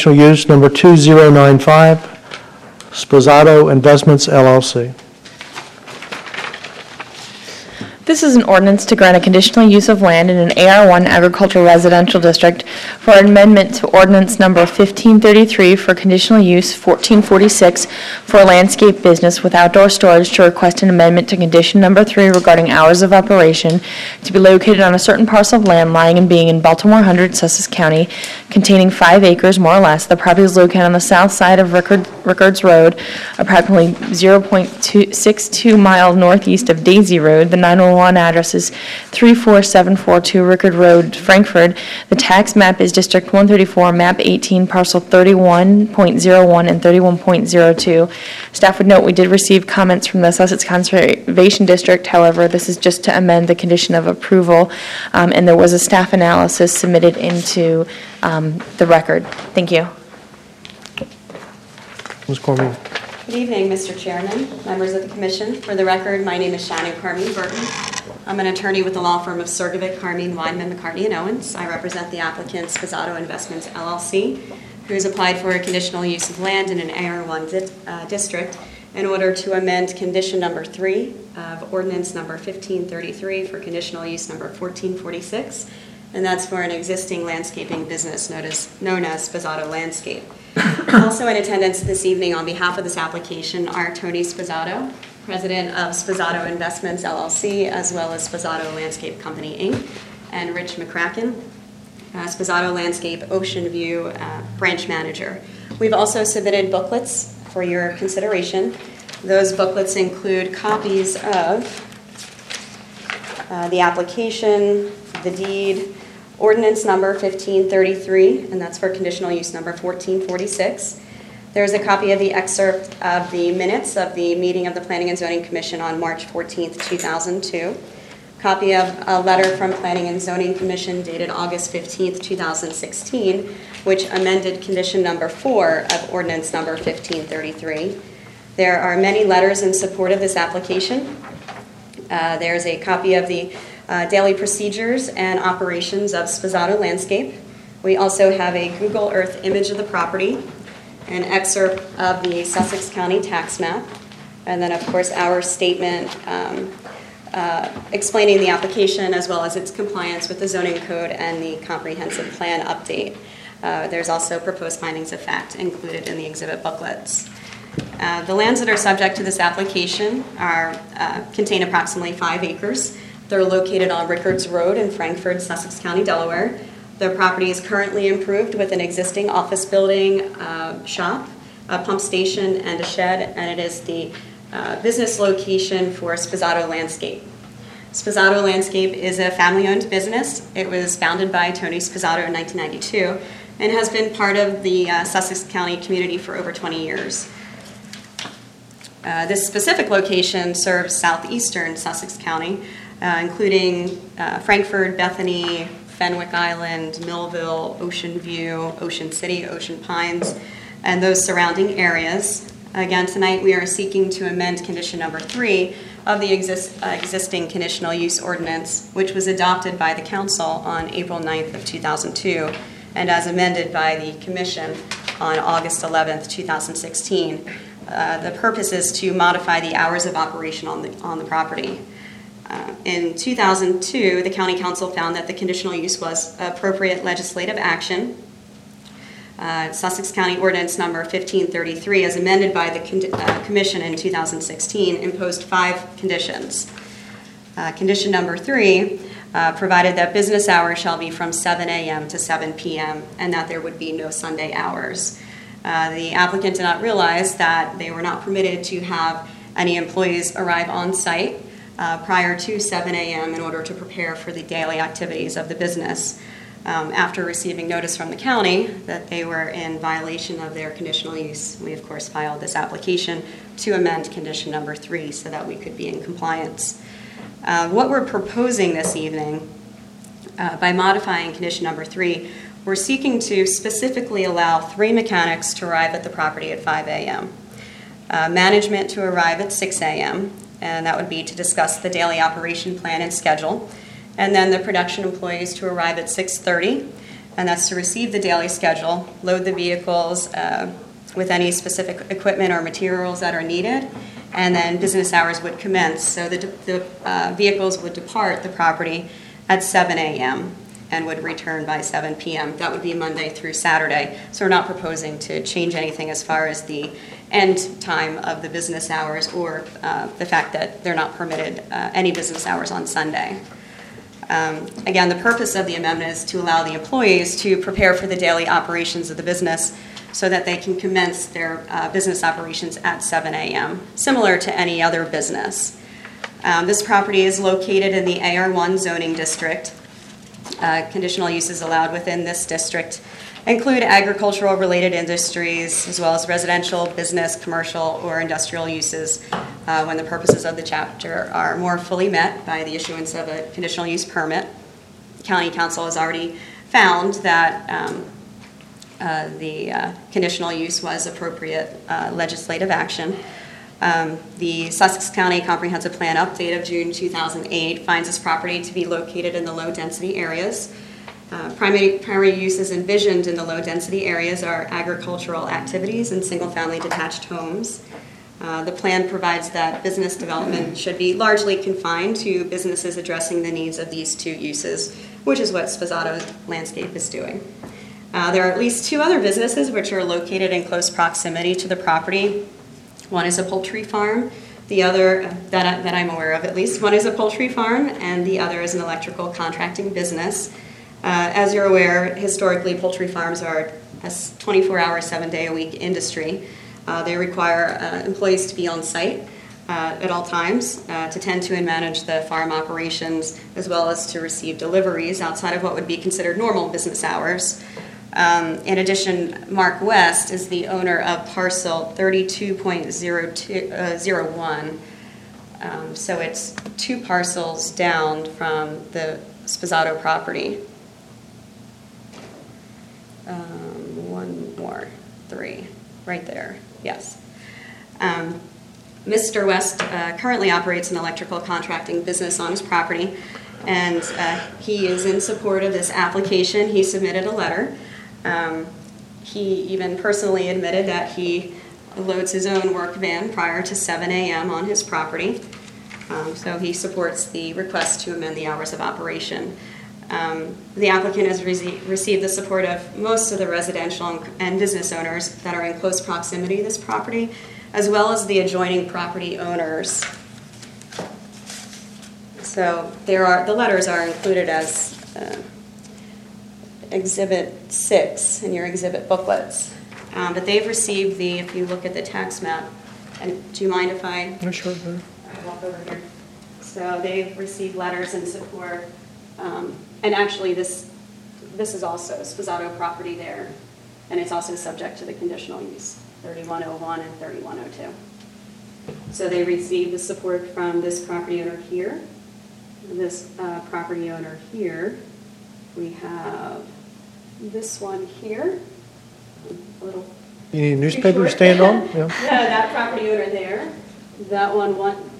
conditional use number 2095, Sposato Investments, LLC. This is an ordinance to grant a conditional use of land in an AR1 agricultural residential district for an amendment to ordinance number 1533 for conditional use 1446 for a landscape business with outdoor storage to request an amendment to condition number 3 regarding hours of operation to be located on a certain parcel of land lying and being in Baltimore 100, Sussex County, containing 5 acres more or less. The property is located on the south side of Rickards Road, approximately 0.62 miles northeast of Daisy Road. The 911 address is 34742 Rickard Road, Frankfort. The tax map is District 134, Map 18, Parcel 31.01 and 31.02. Staff would note we did receive comments from the Sussex Conservation District. However, this is just to amend the condition of approval, and there was a staff analysis submitted into the record. Thank you. Ms. Cormier. Good evening, Mr. Chairman, members of the Commission. For the record, my name is Shannon Carmine Burton. I'm an attorney with the law firm of Sergovic, Carmine, Weinman, McCartney, and Owens. I represent the applicant, Sposato Investments, LLC, who has applied for a conditional use of land in an AR1 district in order to amend condition number 3 of ordinance number 1533 for conditional use number 1446, and that's for an existing landscaping business known as Sposato Landscape. Also in attendance this evening on behalf of this application are Tony Sposato, president of Sposato Investments, LLC, as well as Sposato Landscape Company, Inc., and Rich McCracken, Sposato Landscape Ocean View branch manager. We've also submitted booklets for your consideration. Those booklets include copies of the application, the deed, ordinance number 1533, and that's for conditional use number 1446. There's a copy of the excerpt of the minutes of the meeting of the Planning and Zoning Commission on March 14th, 2002. Copy of a letter from Planning and Zoning Commission dated August 15th, 2016, which amended condition number 4 of ordinance number 1533. There are many letters in support of this application. There's a copy of the daily procedures and operations of Sposato Landscape. We also have a Google Earth image of the property, an excerpt of the Sussex County tax map, and then, of course, our statement explaining the application as well as its compliance with the zoning code and the comprehensive plan update. There's also proposed findings of fact included in the exhibit booklets. The lands that are subject to this application contain approximately 5 acres. They're located on Rickards Road in Frankfort, Sussex County, Delaware. The property is currently improved with an existing office building, shop, a pump station, and a shed, and it is the business location for Sposato Landscape. Sposato Landscape is a family-owned business. It was founded by Tony Sposato in 1992 and has been part of the Sussex County community for over 20 years. This specific location serves southeastern Sussex County, including Frankfort, Bethany, Fenwick Island, Millville, Ocean View, Ocean City, Ocean Pines, and those surrounding areas. Again, tonight we are seeking to amend condition number 3 of the existing conditional use ordinance, which was adopted by the council on April 9th of 2002, and as amended by the commission on August 11th, 2016. The purpose is to modify the hours of operation on the property. In 2002, the County Council found that the conditional use was appropriate legislative action. Sussex County Ordinance Number 1533, as amended by the Commission in 2016, imposed 5 conditions. Condition number 3 provided that business hours shall be from 7 a.m. to 7 p.m. and that there would be no Sunday hours. The applicant did not realize that they were not permitted to have any employees arrive on site prior to 7 a.m. in order to prepare for the daily activities of the business. After receiving notice from the county that they were in violation of their conditional use, we of course filed this application to amend condition number 3 so that we could be in compliance. What we're proposing this evening, by modifying condition number 3, we're seeking to specifically allow 3 mechanics to arrive at the property at 5 a.m., management to arrive at 6 a.m., and that would be to discuss the daily operation plan and schedule, and then the production employees to arrive at 6:30, and that's to receive the daily schedule, load the vehicles with any specific equipment or materials that are needed, and then business hours would commence. So the vehicles would depart the property at 7 a.m. and would return by 7 p.m. That would be Monday through Saturday. So we're not proposing to change anything as far as the end time of the business hours or the fact that they're not permitted any business hours on Sunday. Again, the purpose of the amendment is to allow the employees to prepare for the daily operations of the business so that they can commence their business operations at 7 a.m., similar to any other business. This property is located in the AR1 zoning district. Conditional uses allowed within this district include agricultural-related industries, as well as residential, business, commercial, or industrial uses when the purposes of the chapter are more fully met by the issuance of a conditional use permit. County Council has already found that the conditional use was appropriate legislative action. The Sussex County Comprehensive Plan update of June 2008 finds this property to be located in the low-density areas. Primary uses envisioned in the low-density areas are agricultural activities and single-family detached homes. The plan provides that business development should be largely confined to businesses addressing the needs of these two uses, which is what Sposato Landscape is doing. There are at least two other businesses which are located in close proximity to the property. One is a poultry farm, the other, that I'm aware of at least, one is a poultry farm, and the other is an electrical contracting business. As you're aware, historically, poultry farms are a 24-hour, 7-day-a-week industry. They require employees to be on site at all times to tend to and manage the farm operations, as well as to receive deliveries outside of what would be considered normal business hours. In addition, Mark West is the owner of parcel 32.01. So it's two parcels down from the Sposato property. One more, three, right there, yes. Mr. West currently operates an electrical contracting business on his property, and he is in support of this application. He submitted a letter. He even personally admitted that he loads his own work van prior to 7 a.m. on his property. So he supports the request to amend the hours of operation. The applicant has received the support of most of the residential and business owners that are in close proximity to this property, as well as the adjoining property owners. So the letters are included as Exhibit 6 in your exhibit booklets. But they've received if you look at the tax map, and do you mind if I Sure. walk over here? So they've received letters in support, and actually this is also Sposato property there, and it's also subject to the conditional use, 3101 and 3102. So they received the support from this property owner here, this property owner here. We have this one here, a little. You need a newspaper to stand on? Yeah. That property owner there, that one,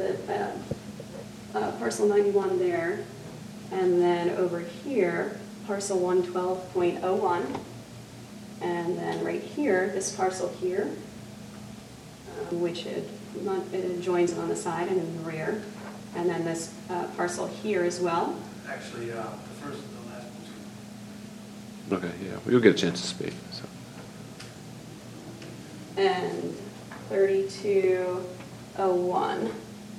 parcel 91 there, and then over here, parcel 112.01, and then right here, this parcel here, which it adjoins on the side and in the rear, and then this parcel here as well. Actually, the first and the last one. Okay, yeah, you'll get a chance to speak. So. And 3201.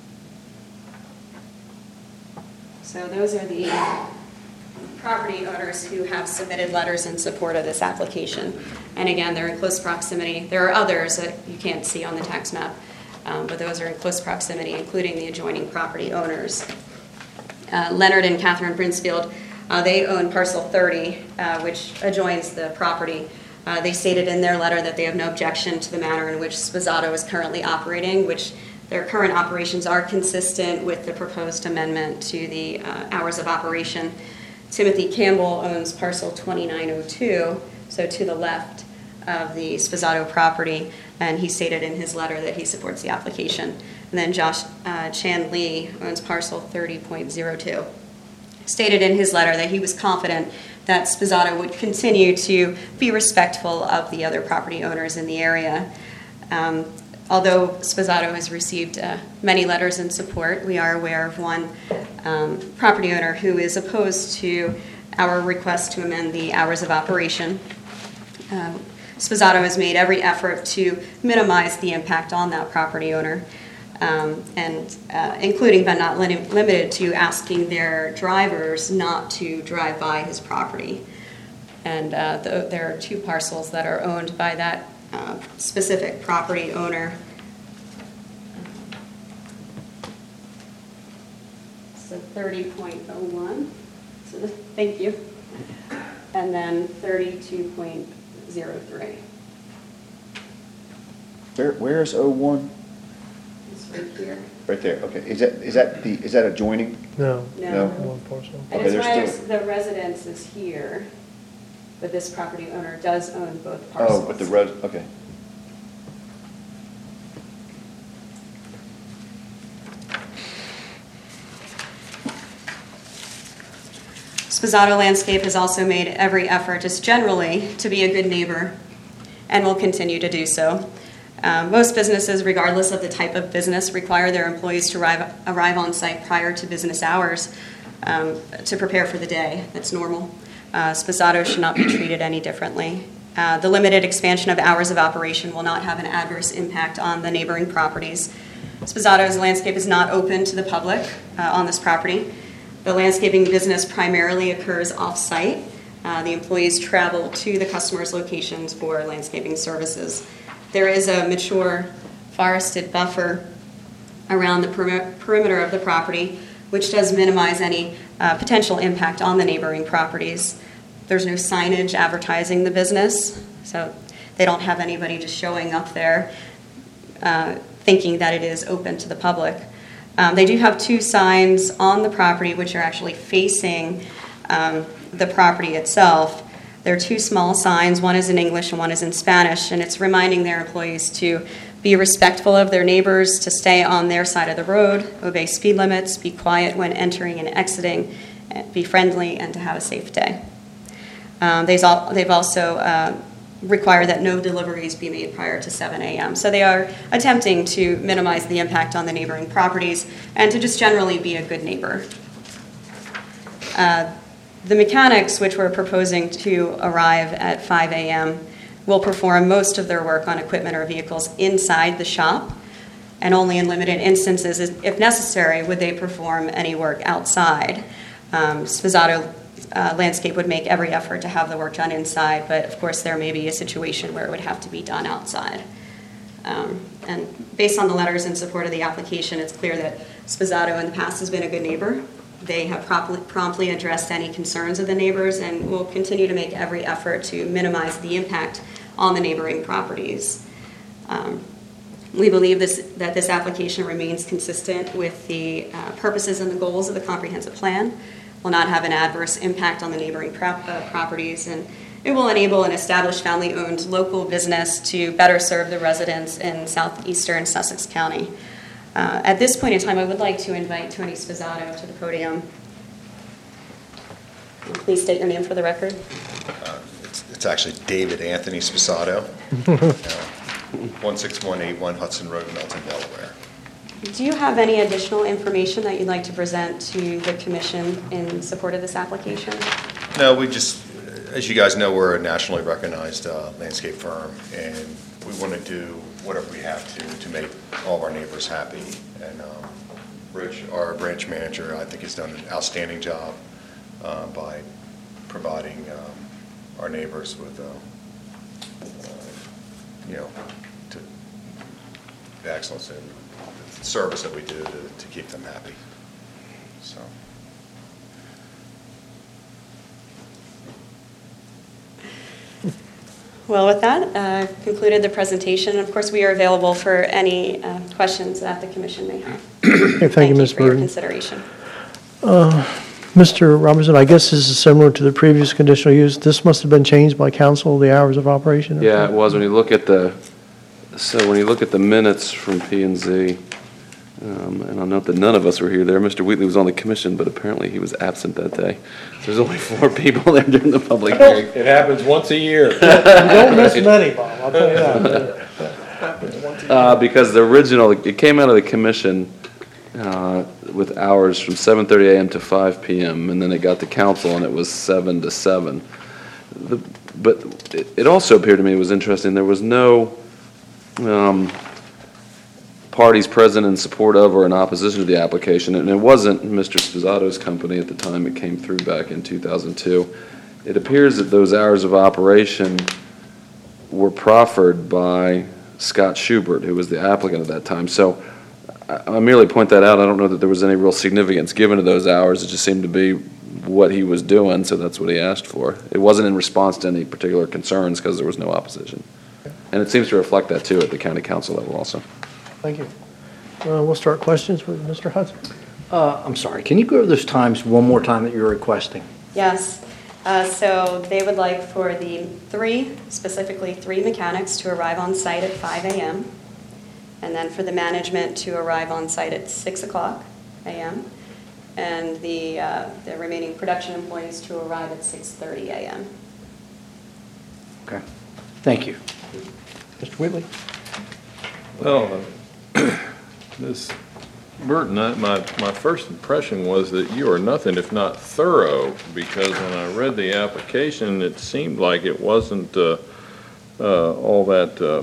So those are the property owners who have submitted letters in support of this application. And again, they're in close proximity. There are others that you can't see on the tax map, but those are in close proximity, including the adjoining property owners. Leonard and Catherine Brinsfield, they own parcel 30, which adjoins the property. They stated in their letter that they have no objection to the manner in which Sposato is currently operating, which their current operations are consistent with the proposed amendment to the hours of operation. Timothy Campbell owns parcel 2902, so to the left of the Sposato property, and he stated in his letter that he supports the application. And then Josh Chan Lee owns parcel 30.02. Stated in his letter that he was confident that Sposato would continue to be respectful of the other property owners in the area. Although Sposato has received many letters in support, we are aware of one property owner who is opposed to our request to amend the hours of operation. Sposato has made every effort to minimize the impact on that property owner, and including but not limited to asking their drivers not to drive by his property. And there are 2 parcels that are owned by that specific property owner. So 30.01, so thank you, and then 32.03. Where's 01? It's right here. Right there, okay. Is that adjoining? No. No. One parcel. And Okay, as there's far still- as the residence is here, but this property owner does own both Oh, parcels. but okay. Sposato Landscape has also made every effort just generally to be a good neighbor and will continue to do so. Most businesses, regardless of the type of business, require their employees to arrive on site prior to business hours to prepare for the day. That's normal. Sposato should not be treated any differently. The limited expansion of hours of operation will not have an adverse impact on the neighboring properties. Sposato's landscape is not open to the public on this property. The landscaping business primarily occurs off-site. The employees travel to the customers' locations for landscaping services. There is a mature forested buffer around the perimeter of the property, which does minimize any potential impact on the neighboring properties. There's no signage advertising the business, so they don't have anybody just showing up there thinking that it is open to the public. They do have 2 signs on the property which are actually facing the property itself. There are 2 small signs, one is in English and one is in Spanish, and it's reminding their employees to be respectful of their neighbors, to stay on their side of the road, obey speed limits, be quiet when entering and exiting, be friendly, and to have a safe day. They've also required that no deliveries be made prior to 7 a.m. So they are attempting to minimize the impact on the neighboring properties and to just generally be a good neighbor. The mechanics, which we're proposing to arrive at 5 a.m., will perform most of their work on equipment or vehicles inside the shop, and only in limited instances, if necessary, would they perform any work outside. Sposato Landscape would make every effort to have the work done inside, but of course there may be a situation where it would have to be done outside. And based on the letters in support of the application, it's clear that Sposato in the past has been a good neighbor. They have promptly addressed any concerns of the neighbors and will continue to make every effort to minimize the impact on the neighboring properties. We believe that this application remains consistent with the purposes and the goals of the comprehensive plan, will not have an adverse impact on the neighboring properties, and it will enable an established family-owned local business to better serve the residents in southeastern Sussex County. At this point in time, I would like to invite Tony Sposato to the podium. Please state your name for the record. It's actually David Anthony Sposato, 16181 Hudson Road, Milton, Delaware. Do you have any additional information that you'd like to present to the commission in support of this application? No, we just, as you guys know, we're a nationally recognized landscape firm, and we want to do whatever we have to make all of our neighbors happy. And Rich, our branch manager, I think has done an outstanding job by providing our neighbors with, the excellence in the service that we do to keep them happy. So. Well, with that, I've concluded the presentation. Of course, we are available for any questions that the commission may have. Okay, thank you, Ms. for your Burton. consideration. Mr. Robinson, I guess this is similar to the previous conditional use. This must have been changed by council, the hours of operation? Yeah, it was. When you look at the minutes from P&Z, And I'll note that none of us were here there. Mr. Wheatley was on the commission, but apparently he was absent that day. So there's only 4 people there during the public hearing. It happens once a year. You don't miss many, Bob, I'll tell you that. Because the original, it came out of the commission with hours from 7:30 a.m. to 5 p.m., and then it got to council, and it was 7 to 7. But it also appeared to me it was interesting, there was no parties present in support of or in opposition to the application, and it wasn't Mr. Sposato's company at the time it came through back in 2002. It appears that those hours of operation were proffered by Scott Schubert, who was the applicant at that time. So I merely point that out. I don't know that there was any real significance given to those hours. It just seemed to be what he was doing, so that's what he asked for. It wasn't in response to any particular concerns because there was no opposition. And it seems to reflect that, too, at the county council level also. Thank you. We'll start questions with Mr. Hudson. I'm sorry, can you go over those times one more time that you're requesting? Yes. So they would like for specifically three mechanics to arrive on site at 5 a.m. and then for the management to arrive on site at 6 o'clock a.m. and the remaining production employees to arrive at 6:30 a.m. Okay, thank you. Mr. Whitley? Well, Ms. Burton, my first impression was that you are nothing if not thorough, because when I read the application, it seemed like it wasn't all that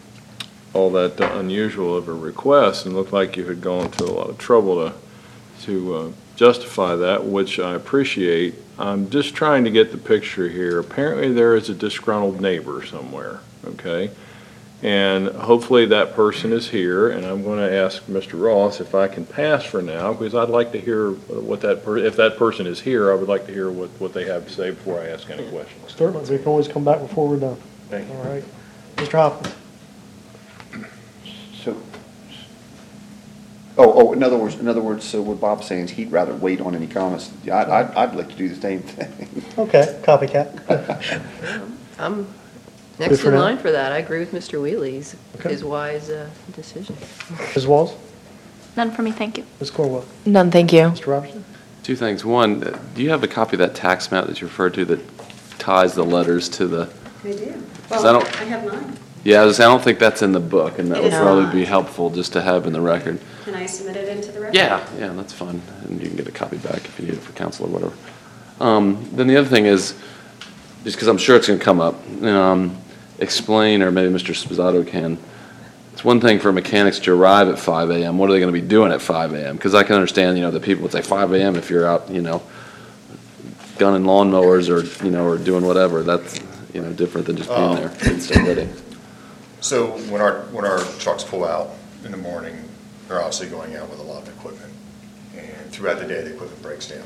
unusual of a request, and looked like you had gone to a lot of trouble to justify that, which I appreciate. I'm just trying to get the picture here. Apparently there is a disgruntled neighbor somewhere, okay? And hopefully that person is here, and I'm going to ask Mr. Ross if I can pass for now, because I'd like to hear what if that person is here, I would like to hear what they have to say before I ask any questions. Certainly, we can always come back before we're done. Thank you. All right. Mr. Hopkins? So, in other words, so what Bob's saying is he'd rather wait on any comments. I'd like to do the same thing. Okay, copycat. I'm Good next for in now. line for that. I agree with Mr. Wheatley's, Okay. his wise decision. Ms. Walls? None for me, thank you. Ms. Corwell? None, thank you. Mr. Robertson? 2 things. One, do you have a copy of that tax map that you referred to that ties the letters to the? I do. Because Well, I I don't- have mine. Yeah, I don't think that's in the book, and that It would is probably not. be helpful just to have in the record. Can I submit it into the record? Yeah, that's fine, and you can get a copy back if you need it for council or whatever. Then the other thing is, just because I'm sure it's going to come up, explain, or maybe Mr. Sposato can, it's one thing for mechanics to arrive at 5 a.m. What are they going to be doing at 5 a.m.? Because I can understand, that people would say 5 a.m. if you're out, gunning lawnmowers or doing whatever. That's, different than just being there and stay ready. So when our trucks pull out in the morning, they're obviously going out with a lot of equipment. And throughout the day, the equipment breaks down.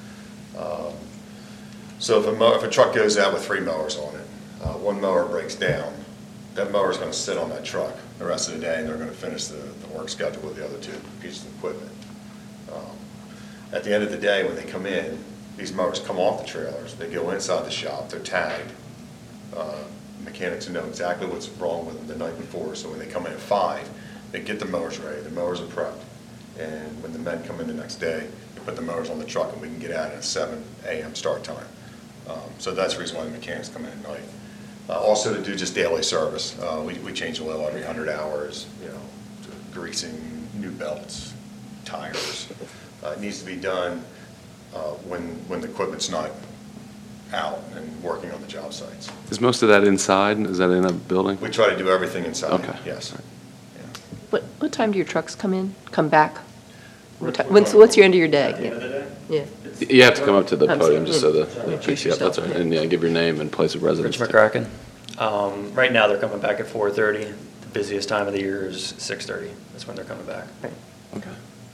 So if a truck goes out with 3 mowers on it, one mower breaks down, that mower's going to sit on that truck the rest of the day, and they're going to finish the work schedule with the other 2 pieces of equipment. At the end of the day, when they come in, these mowers come off the trailers, they go inside the shop, they're tagged. Mechanics know exactly what's wrong with them the night before, so when they come in at 5, they get the mowers ready, the mowers are prepped, and when the men come in the next day, they put the mowers on the truck and we can get out at 7 a.m. start time. So that's the reason why the mechanics come in at night. Also to do just daily service, we change the oil every 100 hours, greasing new belts, tires. It needs to be done when the equipment's not out and working on the job sites. Is most of that inside? Is that in a building? We try to do everything inside, Okay. yes. What time do your trucks come back? What's your end of your day? End of the day? Yeah. You have to come up to the I'm podium just so sorry. the, Introduce yeah, that's yourself. right, and give your name and place of residence. Rich McCracken. Right now, they're coming back at 4:30. The busiest time of the year is 6:30. That's when they're coming back. Okay.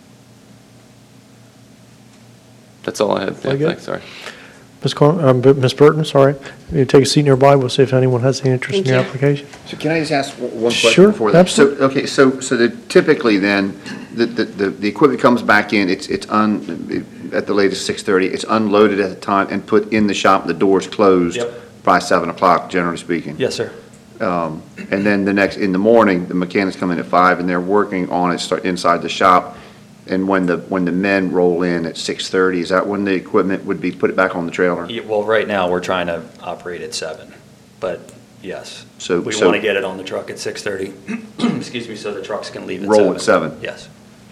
That's all I had. Yeah, Very good. thanks, sorry. Ms. Burton, sorry. You take a seat nearby, we'll see if anyone has any interest in Thank your you. application. So can I just ask one question Sure, before that? absolutely. So, okay, so typically then, the equipment comes back in, at the latest 6:30, it's unloaded at the time and put in the shop, the doors closed Yep. by 7 o'clock, generally speaking? Yes, sir. And then in the morning, the mechanics come in at 5 and they're working on it inside the shop. And when the men roll in at 6:30, is that when the equipment would be put back on the trailer? Yeah, well, right now, we're trying to operate at 7, but yes. So- We so- want to get it on the truck at 6:30, excuse me, so the trucks can leave at 7. Roll at 7. Yes.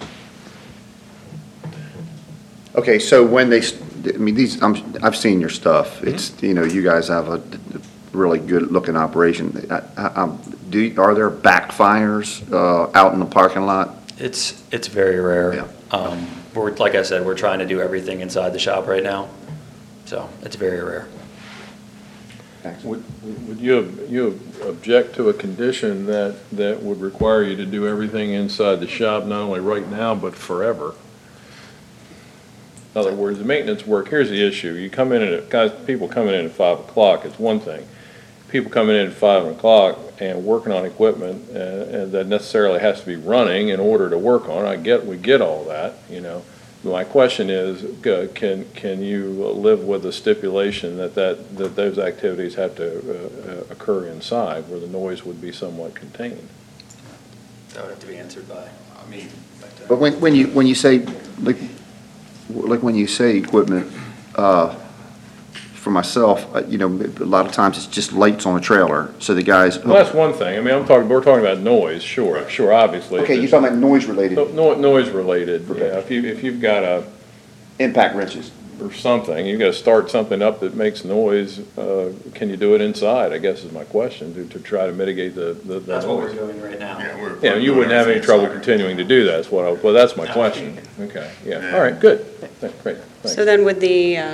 Okay, so when I've seen your stuff. It's, you guys have a really good-looking operation. Are there backfires out in the parking lot? It's very rare. Yeah. Like I said, we're trying to do everything inside the shop right now, so it's very rare. Would you object to a condition that would require you to do everything inside the shop, not only right now, but forever? In other words, the maintenance work, here's the issue. You come in people coming in at 5 o'clock, it's one thing. People coming in at 5 o'clock and working on equipment and that necessarily has to be running in order to work on it. We get all that, My question is, can you live with the stipulation that those activities have to occur inside where the noise would be somewhat contained? That would have to be answered by, But when you say, like when you say equipment, for myself, a lot of times it's just lights on a trailer, so the guys. Well, that's one thing. We're talking about noise, sure, obviously. Okay, you're talking about noise related. Noise related, yeah. If you've got a. Impact wrenches. Or something, you've got to start something up that makes noise, can you do it inside, I guess is my question, to try to mitigate the that's what we're noise. doing right now. Yeah, you wouldn't have any trouble continuing to do that, that's my question. Okay, yeah, all right, good, great, thanks. So then would the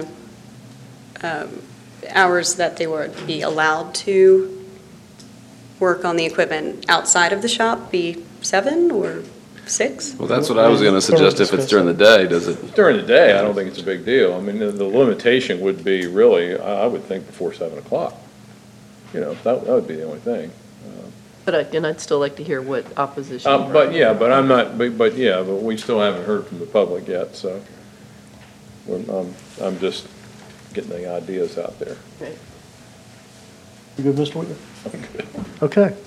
hours that they would be allowed to work on the equipment outside of the shop be 7 or 6? Well, that's what I was going to suggest. If it's during the day, does it? During the day, I don't think it's a big deal. I mean, the limitation would be really, I would think before 7 o'clock. That would be the only thing. But again, I'd still like to hear what opposition. But we still haven't heard from the public yet, so I'm just getting the ideas out there. Right. You good, Mr. Whitney? Okay.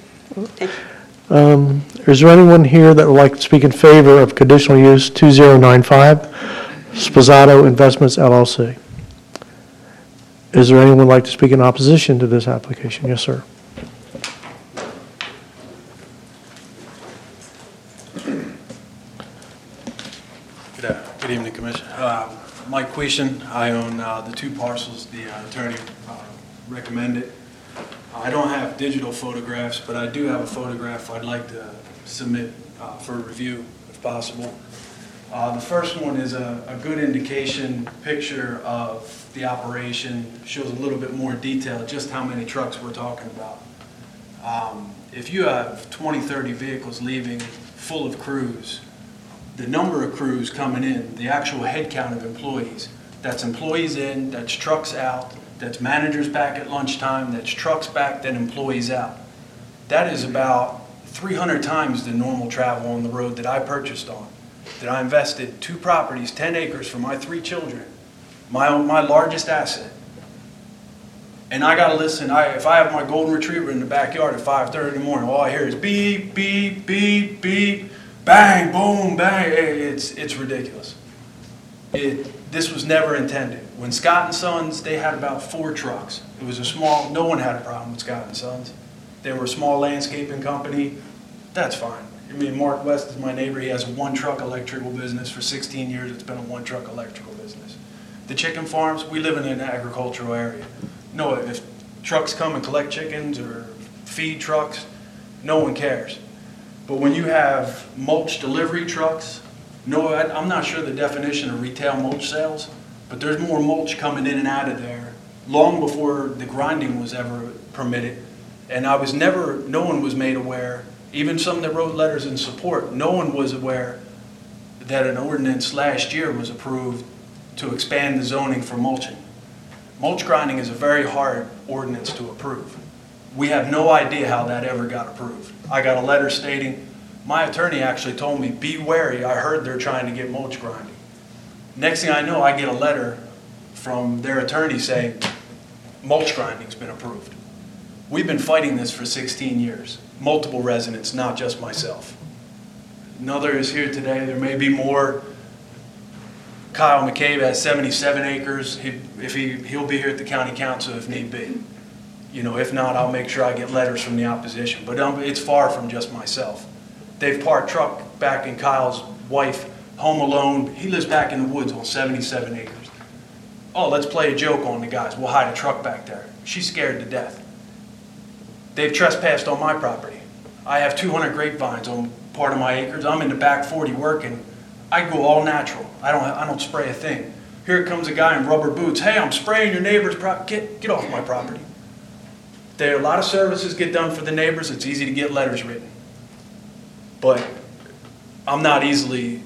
Okay. Is there anyone here that would like to speak in favor of conditional use 2095, Sposato Investments LLC? Is there anyone who would like to speak in opposition to this application? Yes, sir. Good evening, Commissioner. Mike Queeshan, I own the 2 parcels the attorney recommended. I don't have digital photographs, but I do have a photograph I'd like to submit for review, if possible. The first one is a good indication picture of the operation, shows a little bit more detail, just how many trucks we're talking about. If you have 20, 30 vehicles leaving full of crews, the number of crews coming in, the actual head count of employees, that's employees in, that's trucks out, that's managers back at lunchtime, that's trucks back, then employees out. That is about 300 times the normal travel on the road that I purchased on. That I invested 2 properties, 10 acres for my 3 children, my largest asset. And I gotta listen, if I have my golden retriever in the backyard at 5:30 in the morning, all I hear is beep, beep, beep, beep, bang, boom, bang. It's ridiculous. This was never intended. When Scott & Sons, they had about 4 trucks. It was no one had a problem with Scott & Sons. They were a small landscaping company. That's fine. I mean, Mark West is my neighbor. He has a 1-truck electrical business. For 16 years, it's been a 1-truck electrical business. The chicken farms, we live in an agricultural area. No, if trucks come and collect chickens or feed trucks, no one cares. But when you have mulch delivery trucks, I'm not sure the definition of retail mulch sales, but there's more mulch coming in and out of there long before the grinding was ever permitted. And no one was made aware, even some that wrote letters in support, no one was aware that an ordinance last year was approved to expand the zoning for mulching. Mulch grinding is a very hard ordinance to approve. We have no idea how that ever got approved. I got a letter stating, my attorney actually told me, be wary, I heard they're trying to get mulch grinding. Next thing I know, I get a letter from their attorney saying, mulch grinding's been approved. We've been fighting this for 16 years, multiple residents, not just myself. Another is here today. There may be more. Kyle McCabe has 77 acres. He'll be here at the county council if need be. You know, if not, I'll make sure I get letters from the opposition. But it's far from just myself. They've parked truck back in Kyle's wife, home alone. He lives back in the woods on 77 acres. Oh, let's play a joke on the guys. We'll hide a truck back there. She's scared to death. They've trespassed on my property. I have 200 grapevines on part of my acres. I'm in the back 40 working. I go all natural. I don't spray a thing. Here comes a guy in rubber boots. Hey, I'm spraying your neighbor's property. Get off my property. There are a lot of services get done for the neighbors. It's easy to get letters written. But I'm not easily,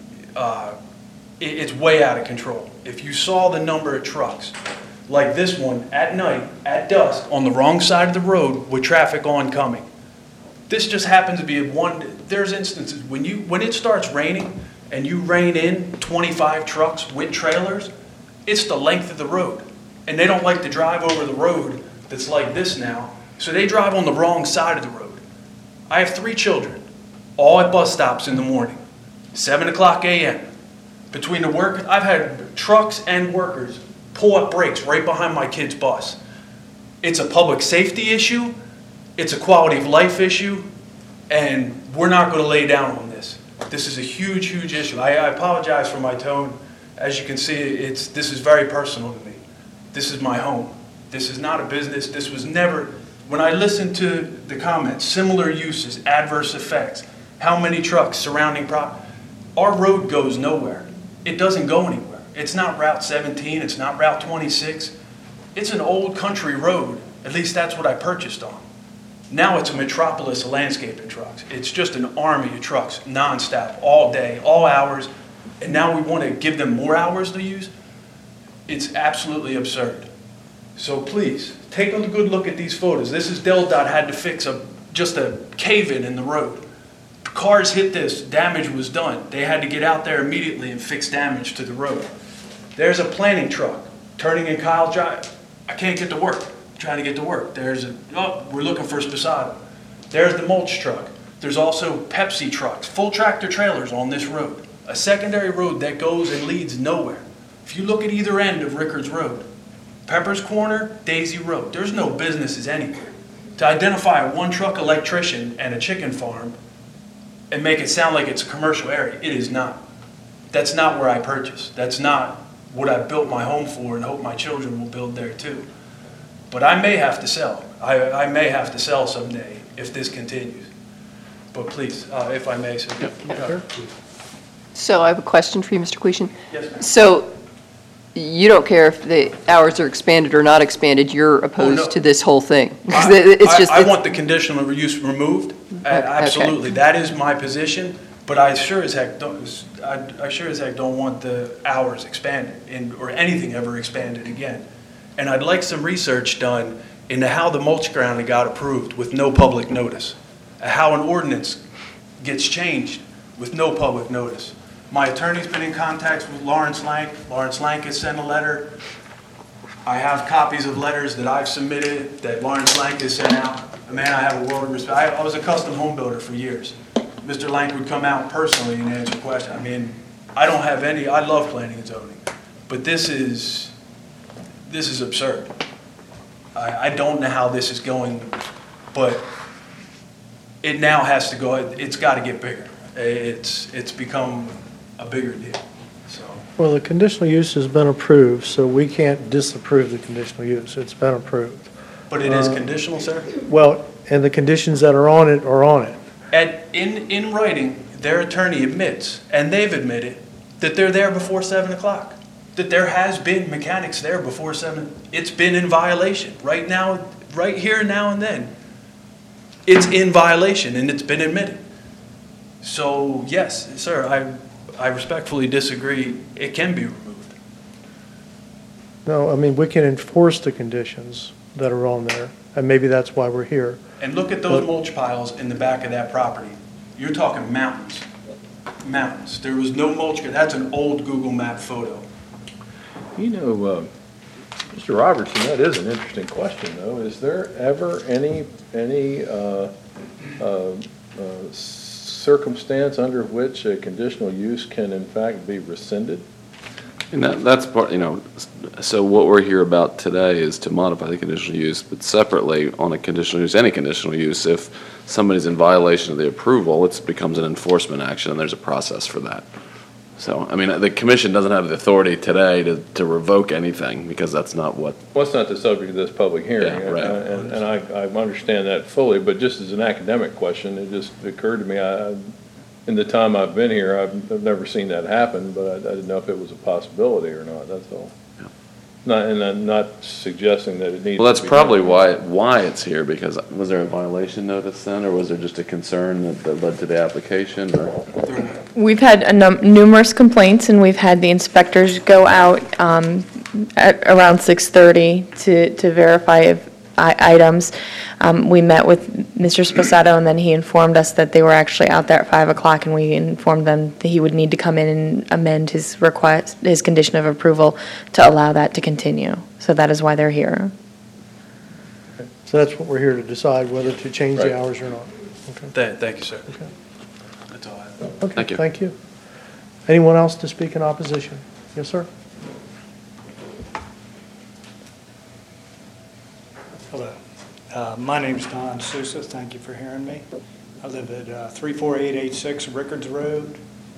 it's way out of control. If you saw the number of trucks, like this one at night, at dusk, on the wrong side of the road with traffic oncoming. This just happens to be there's instances when it starts raining and you rein in 25 trucks with trailers, it's the length of the road. And they don't like to drive over the road that's like this now, so they drive on the wrong side of the road. I have 3 children, all at bus stops in the morning, 7 o'clock a.m. Between the work, I've had trucks and workers pull up brakes right behind my kid's bus. It's a public safety issue, it's a quality of life issue, and we're not going to lay down on this. This is a huge, huge issue. I apologize for my tone. As you can see, this is very personal to me. This is my home. This is not a business. This was never, when I listened to the comments, similar uses, adverse effects, how many trucks surrounding property, our road goes nowhere. It doesn't go anywhere. It's not Route 17, it's not Route 26. It's an old country road. At least that's what I purchased on. Now it's a metropolis of landscaping trucks. It's just an army of trucks, nonstop, all day, all hours. And now we want to give them more hours to use? It's absolutely absurd. So please, take a good look at these photos. This is DelDOT had to fix just a cave-in in the road. Cars hit this, damage was done. They had to get out there immediately and fix damage to the road. There's a planting truck turning in Kyle Drive. I can't get to work. I'm trying to get to work. We're looking for Sposado. There's the mulch truck. There's also Pepsi trucks, full tractor trailers on this road. A secondary road that goes and leads nowhere. If you look at either end of Rickards Road, Pepper's Corner, Daisy Road, there's no businesses anywhere. To identify a one-truck electrician and a chicken farm and make it sound like it's a commercial area, it is not. That's not where I purchased. That's not what I built my home for and hope my children will build there too. But I may have to sell. I may have to sell someday if this continues. But please, if I may, sir. So I have a question for you, Mr. Quishan. Yes, ma'am. So you don't care if the hours are expanded or not expanded, you're opposed to this whole thing? I want the conditional use removed. Absolutely. That is my position, but I sure as heck don't want the hours expanded or anything ever expanded again. And I'd like some research done into how the mulch ground got approved with no public notice, how an ordinance gets changed with no public notice. My attorney's been in contact with Lawrence Lank. Lawrence Lank has sent a letter. I have copies of letters that I've submitted that Lawrence Lank has sent out. Man, I have a world of respect. I was a custom home builder for years. Mr. Lank would come out personally and answer questions. I mean, I love planning and zoning, but this is absurd. I don't know how this is going, but it now has to go, it's got to get bigger. It's become a bigger deal, so. Well, the conditional use has been approved, so we can't disapprove the conditional use. It's been approved. But it is conditional, sir? Well, and the conditions that are on it are on it. In writing, their attorney admits, and they've admitted, that they're there before 7 o'clock. That there has been mechanics there before 7. It's been in violation. Right now, right here, now and then. It's in violation, and it's been admitted. So, yes, sir, I respectfully disagree. It can be removed. No, I mean, we can enforce the conditions that are on there, and maybe that's why we're here. And look at those mulch piles in the back of that property. You're talking mountains. Mountains. There was no mulch. That's an old Google map photo. You know, Mr. Robertson, that is an interesting question, though. Is there ever any circumstance under which a conditional use can in fact be rescinded? And that's part, so what we're here about today is to modify the conditional use, but separately on a conditional use, any conditional use, if somebody's in violation of the approval, it becomes an enforcement action, and there's a process for that. So, the commission doesn't have the authority today to revoke anything, because that's not what. Well, it's not the subject of this public hearing. Yeah, right. And I understand that fully, but just as an academic question, it just occurred to me, in the time I've been here, I've never seen that happen, but I didn't know if it was a possibility or not, that's all. Yeah. I'm not suggesting that it needs to be. Well, that's probably why it's here, because was there a violation notice then, or was there just a concern that led to the application, or? We've had numerous complaints, and we've had the inspectors go out at around 6:30 to verify items. We met with Mr. Sposato, and then he informed us that they were actually out there at 5 o'clock, and we informed them that he would need to come in and amend his request, his condition of approval, to allow that to continue. So that is why they're here. So that's what we're here to decide, whether to change the hours or not. Okay. Thank you, sir. Okay. That's all I have. Okay, thank you. Anyone else to speak in opposition? Yes, sir? Hello. My name's Don Sousa. Thank you for hearing me. I live at 34886 Rickards Road.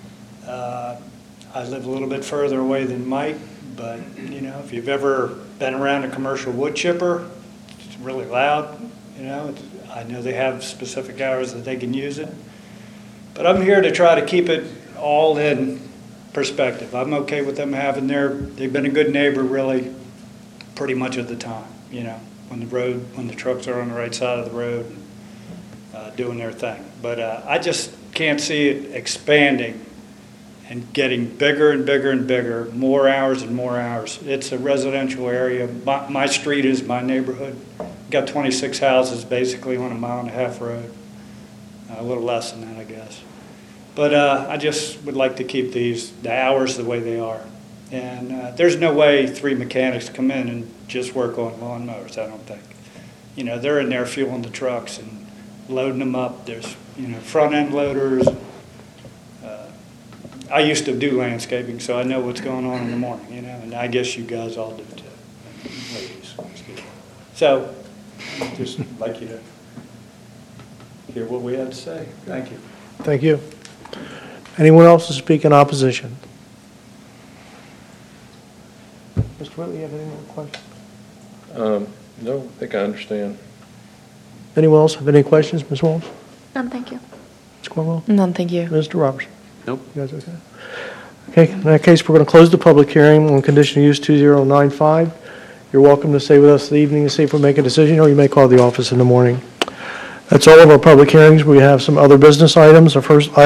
I live a little bit further away than Mike, but, if you've ever been around a commercial wood chipper, it's really loud, I know they have specific hours that they can use it. But I'm here to try to keep it all in perspective. I'm okay with them having they've been a good neighbor really pretty much of the time, when the trucks are on the right side of the road doing their thing. But I just can't see it expanding and getting bigger and bigger and bigger, more hours and more hours. It's a residential area. My street is my neighborhood. Got 26 houses basically on a 1.5 mile road. A little less than that, I guess. But I just would like to keep the hours the way they are. And there's no way 3 mechanics come in and just work on lawnmowers, I don't think. They're in there fueling the trucks and loading them up. There's, front-end loaders. I used to do landscaping, so I know what's going on in the morning, and I guess you guys all do too. Ladies, excuse me. So, I'd just like you to hear what we have to say. Thank you. Thank you. Anyone else to speak in opposition? Mr. Whitley, you have any more questions? No, I think I understand. Anyone else have any questions, Ms. Walsh? None, thank you. Ms. Cornwell? None, thank you. Mr. Robertson? Nope. You guys okay? Okay, in that case, we're going to close the public hearing on conditional use 2095. You're welcome to stay with us this evening and see if we make a decision, or you may call the office in the morning. That's all of our public hearings. We have some other business items. Our first item